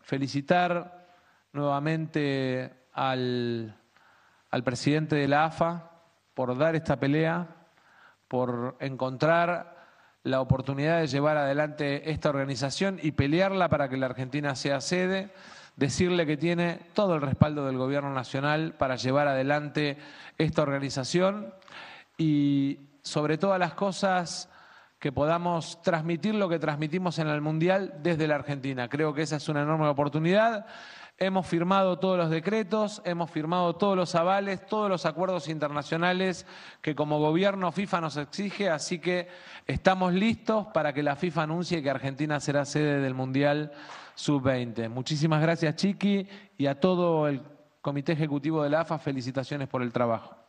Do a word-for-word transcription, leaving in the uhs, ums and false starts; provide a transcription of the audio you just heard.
felicitar nuevamente al, al presidente de la A F A por dar esta pelea, por encontrar la oportunidad de llevar adelante esta organización y pelearla para que la Argentina sea sede, decirle que tiene todo el respaldo del Gobierno Nacional para llevar adelante esta organización y, sobre todas las cosas, que podamos transmitir lo que transmitimos en el Mundial desde la Argentina. Creo que esa es una enorme oportunidad. Hemos firmado todos los decretos, hemos firmado todos los avales, todos los acuerdos internacionales que como gobierno FIFA nos exige, así que estamos listos para que la FIFA anuncie que Argentina será sede del Mundial sub veinte. Muchísimas gracias, Chiqui, y a todo el Comité Ejecutivo de la A F A, felicitaciones por el trabajo.